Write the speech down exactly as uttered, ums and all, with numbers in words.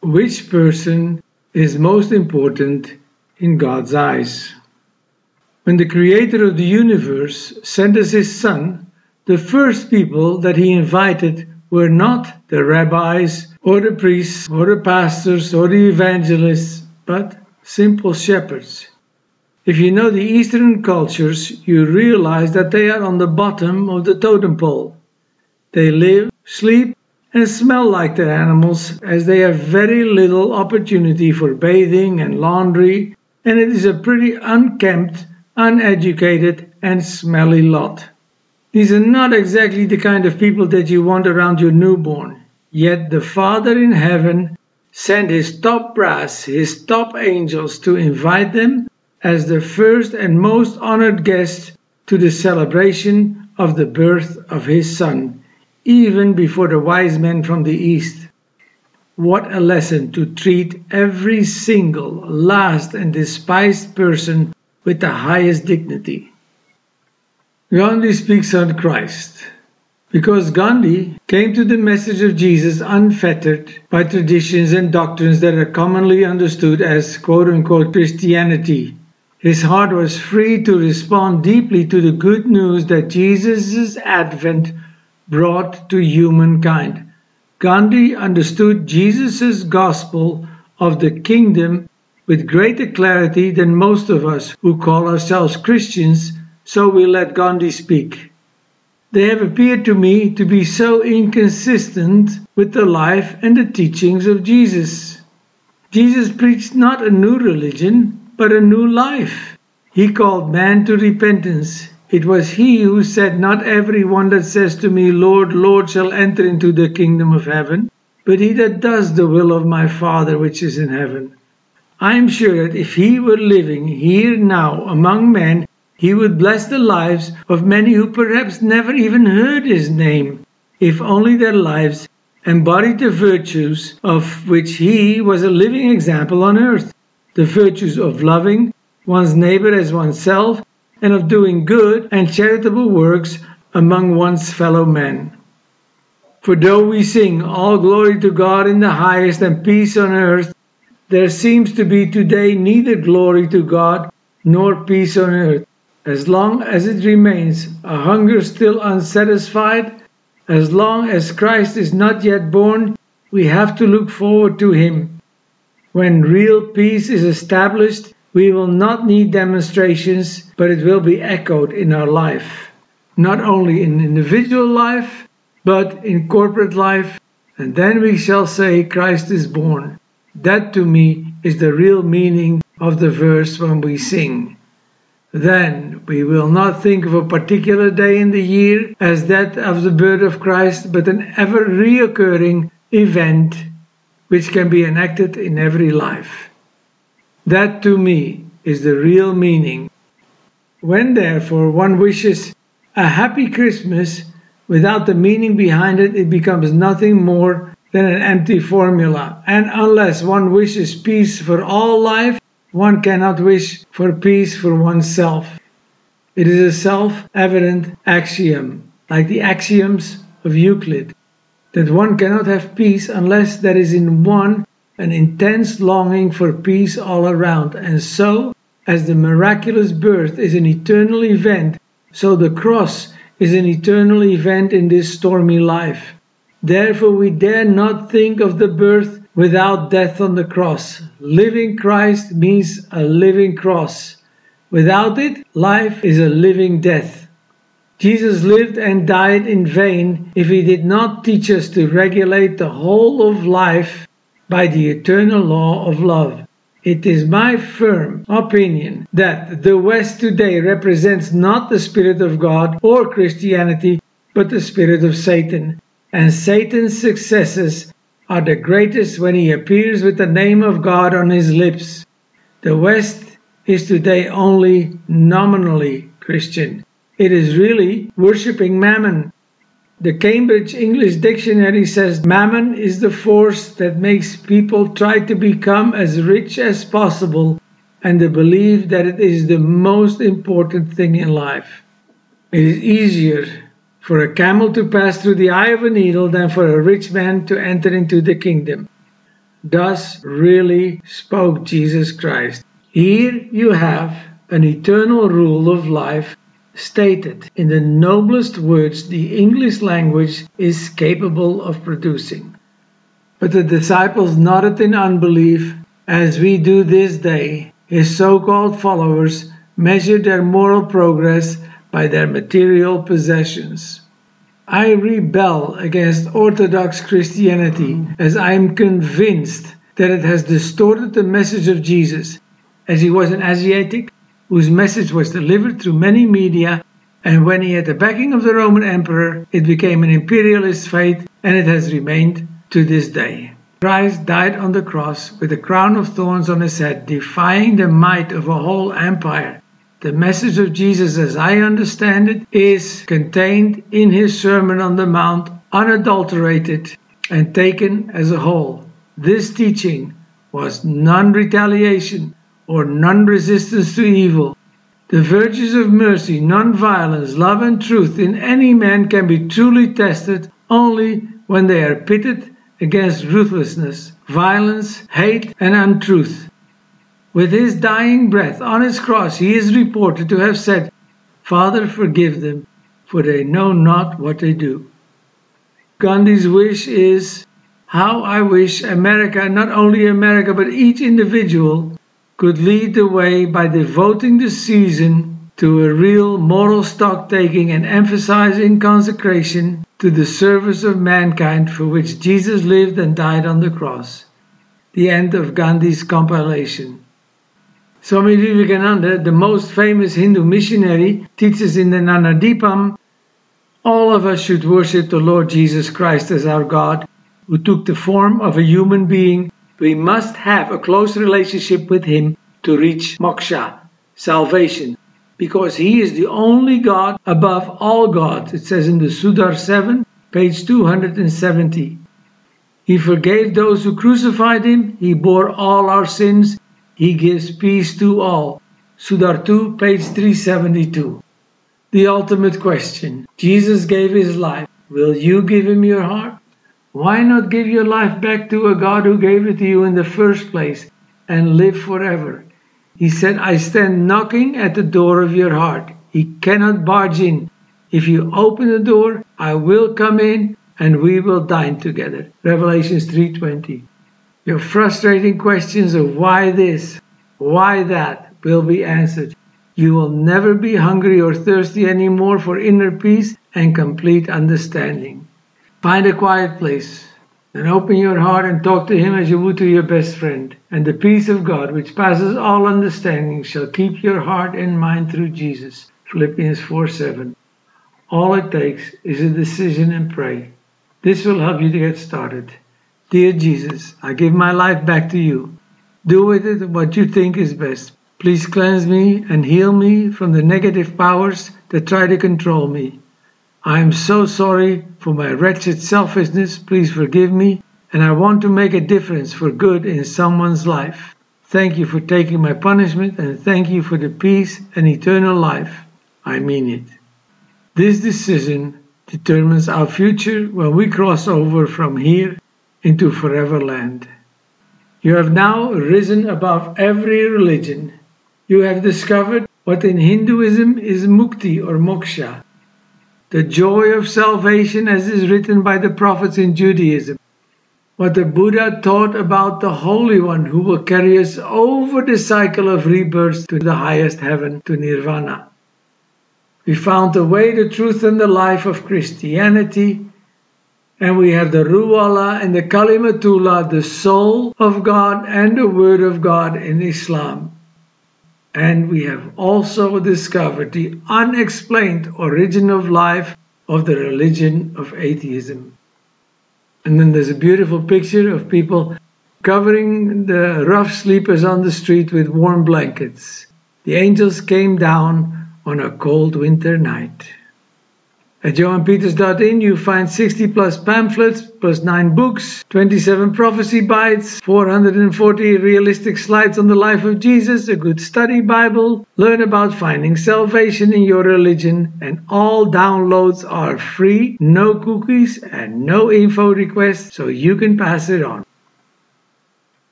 which person is most important in God's eyes. When the Creator of the universe sent us His Son, the first people that He invited were not the rabbis or the priests or the pastors or the evangelists, but simple shepherds. If you know the Eastern cultures, you realize that they are on the bottom of the totem pole. They live, sleep, and smell like their animals, as they have very little opportunity for bathing and laundry, and it is a pretty unkempt, uneducated, and smelly lot. These are not exactly the kind of people that you want around your newborn, yet the Father in heaven sent His top brass, His top angels, to invite them as the first and most honored guests to the celebration of the birth of His Son, even before the wise men from the East. What a lesson to treat every single, last and despised person with the highest dignity. Gandhi speaks on Christ. Because Gandhi came to the message of Jesus unfettered by traditions and doctrines that are commonly understood as quote-unquote Christianity, his heart was free to respond deeply to the good news that Jesus' advent brought to humankind. Gandhi understood Jesus' gospel of the kingdom with greater clarity than most of us who call ourselves Christians, so we let Gandhi speak. They have appeared to me to be so inconsistent with the life and the teachings of Jesus. Jesus preached not a new religion, but a new life. He called man to repentance. It was He who said, "Not everyone that says to me, Lord, Lord, shall enter into the kingdom of heaven, but he that does the will of my Father which is in heaven." I am sure that if He were living here now among men, He would bless the lives of many who perhaps never even heard His name, if only their lives embodied the virtues of which He was a living example on earth, the virtues of loving one's neighbor as oneself, and of doing good and charitable works among one's fellow men. For though we sing all glory to God in the highest and peace on earth, there seems to be today neither glory to God nor peace on earth. As long as it remains a hunger still unsatisfied, as long as Christ is not yet born, we have to look forward to Him. When real peace is established, we will not need demonstrations, but it will be echoed in our life. Not only in individual life, but in corporate life, and then we shall say Christ is born. That to me is the real meaning of the verse when we sing. Then we will not think of a particular day in the year as that of the birth of Christ, but an ever reoccurring event which can be enacted in every life. That to me is the real meaning. When therefore one wishes a happy Christmas without the meaning behind it, it becomes nothing more than an empty formula. And unless one wishes peace for all life, one cannot wish for peace for oneself. It is a self-evident axiom, like the axioms of Euclid, that one cannot have peace unless there is in one an intense longing for peace all around. And so, as the miraculous birth is an eternal event, so the cross is an eternal event in this stormy life. Therefore we dare not think of the birth without death on the cross. Living Christ means a living cross. Without it, life is a living death. Jesus lived and died in vain if He did not teach us to regulate the whole of life by the eternal law of love. It is my firm opinion that the West today represents not the Spirit of God or Christianity, but the spirit of Satan. And Satan's successes are the greatest when he appears with the name of God on his lips. The West is today only nominally Christian. It is really worshipping Mammon. The Cambridge English Dictionary says Mammon is the force that makes people try to become as rich as possible and the belief that it is the most important thing in life. It is easier for a camel to pass through the eye of a needle than for a rich man to enter into the kingdom. does really spoke Jesus Christ. Here you have an eternal rule of life stated in the noblest words the English language is capable of producing. But the disciples nodded in unbelief, as we do this day. His so-called followers measured their moral progress by their material possessions. I rebel against Orthodox Christianity, as I am convinced that it has distorted the message of Jesus, as he was an Asiatic whose message was delivered through many media, and when he had the backing of the Roman Emperor, it became an imperialist faith, and it has remained to this day. Christ died on the cross with a crown of thorns on his head, defying the might of a whole empire. The message of Jesus, as I understand it, is contained in his Sermon on the Mount, unadulterated and taken as a whole. This teaching was non-retaliation or non-resistance to evil. The virtues of mercy, non-violence, love and truth in any man can be truly tested only when they are pitted against ruthlessness, violence, hate and untruth. With his dying breath on his cross, he is reported to have said, "Father, forgive them, for they know not what they do." Gandhi's wish is, how I wish America, not only America, but each individual, could lead the way by devoting the season to a real moral stock-taking and emphasizing consecration to the service of mankind for which Jesus lived and died on the cross. The end of Gandhi's compilation. Swami Vivekananda, the most famous Hindu missionary, teaches in the Nanadipam, all of us should worship the Lord Jesus Christ as our God, who took the form of a human being. We must have a close relationship with him to reach moksha, salvation, because he is the only God above all gods. It says in the Sudar seven, page two hundred seventy. He forgave those who crucified him. He bore all our sins. He gives peace to all. Sudar two, page three seventy-two. The ultimate question. Jesus gave his life. Will you give him your heart? Why not give your life back to a God who gave it to you in the first place and live forever? He said, I stand knocking at the door of your heart. He cannot barge in. If you open the door, I will come in and we will dine together. Revelations three twenty. Your frustrating questions of why this, why that will be answered. You will never be hungry or thirsty anymore for inner peace and complete understanding. Find a quiet place and open your heart and talk to him as you would to your best friend. And the peace of God, which passes all understanding, shall keep your heart and mind through Jesus. Philippians four seven. All it takes is a decision and pray. This will help you to get started. Dear Jesus, I give my life back to you. Do with it what you think is best. Please cleanse me and heal me from the negative powers that try to control me. I am so sorry for my wretched selfishness. Please forgive me, and I want to make a difference for good in someone's life. Thank you for taking my punishment, and thank you for the peace and eternal life. I mean it. This decision determines our future when we cross over from here into forever land. You have now risen above every religion. You have discovered what in Hinduism is mukti or moksha, the joy of salvation as is written by the prophets in Judaism, what the Buddha taught about the Holy One who will carry us over the cycle of rebirth to the highest heaven, to nirvana. We found the way, the truth and the life of Christianity, and we have the Ruwallah and the Kalimatullah, the soul of God and the word of God in Islam. And we have also discovered the unexplained origin of life of the religion of atheism. And then there's a beautiful picture of people covering the rough sleepers on the street with warm blankets. The angels came down on a cold winter night. At johan peters dot in you find sixty plus pamphlets, plus nine books, twenty-seven prophecy bites, four hundred forty realistic slides on the life of Jesus, a good study Bible. Learn about finding salvation in your religion, and all downloads are free, no cookies and no info requests, so you can pass it on.